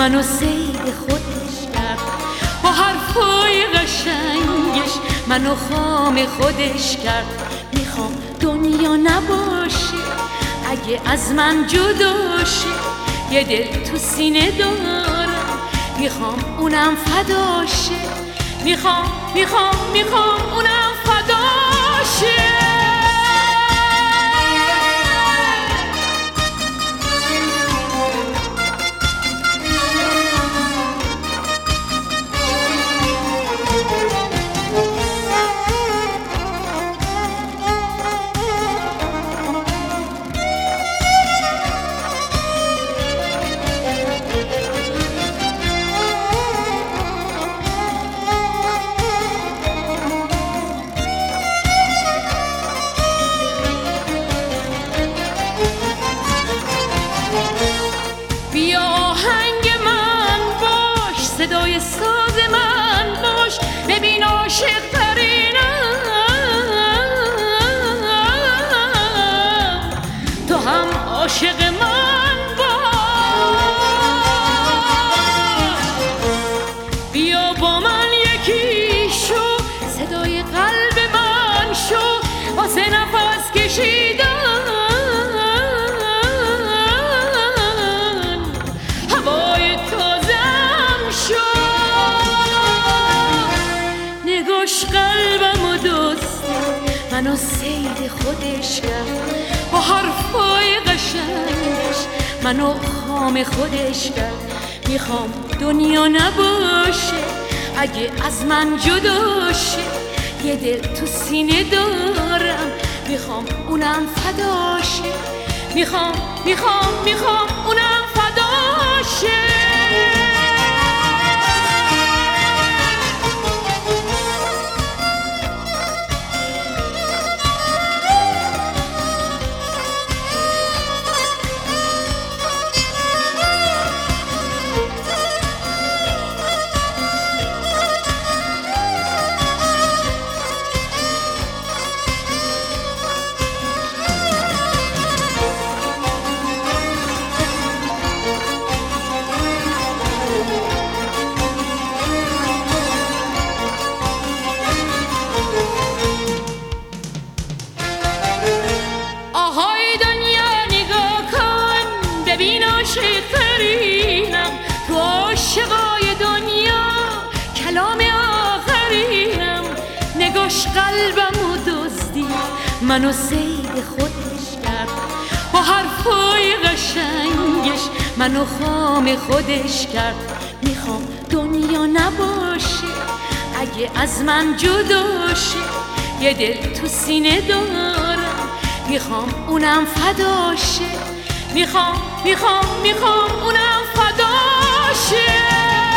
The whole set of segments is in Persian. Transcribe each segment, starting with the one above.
منو سید خودش کرد، با حرفای قشنگش منو خام خودش کرد. میخوام دنیا نباشه اگه از من جدا شه، یه دل تو سینه دارم میخوام اونم فدا شه، میخوام اونم فدا شه. بیا آهنگ من باش، صدای ساز من باش، ببین عاشق ترینم، تو هم عاشق من باش. بیا با من یکی شو، صدای قلب من شو، واسه نفس کشیدن قلبم و دوست منو سید خودش کرد، با حرفای قشنگش منو خام خودش کرد. میخوام دنیا نباشه اگه از من جدا شه، یه دل تو سینه دارم میخوام اونم فدا شه، میخوام اونم فدا شه. عاشق‌ترینم تو عاشقای دنیا، کلام آخرینم. نگاش قلبم و دزدی منو سید خودش کرد، با حرفای قشنگش منو خام خودش کرد. میخوام دنیا نباشه اگه از من جدا شه، یه دل تو سینه دارم میخوام اونم فدا شه، میخوام اونم فدا شه.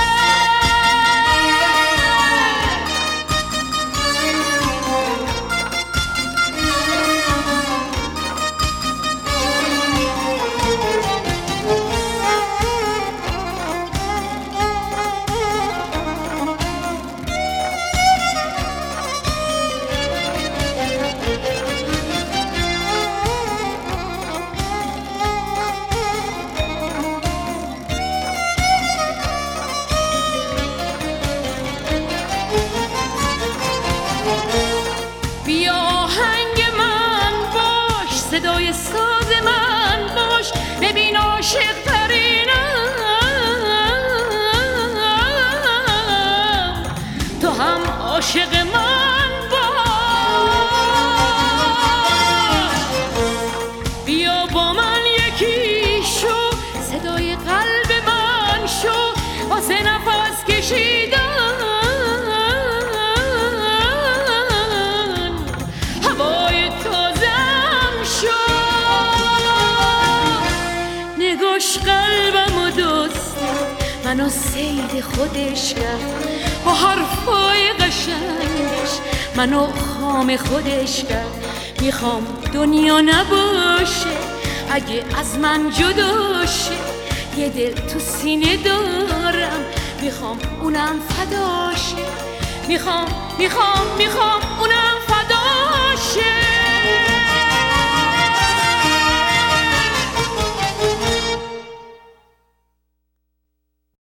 بیا آهنگ من باش، صدای ساز من باش، ببین عاشق ترینم، تو هم عاشق من باش. بیا با من یکی شو، صدای قلب من شو، واسه نفس کشیدن قلبم و دوست منو سید خودش کرد، با حرفای قشنگش منو خام خودش کرد. میخوام دنیا نباشه اگه از من جدا شه، یه دل تو سینه دارم میخوام اونم فدا شه، میخوام اونم فدا شه.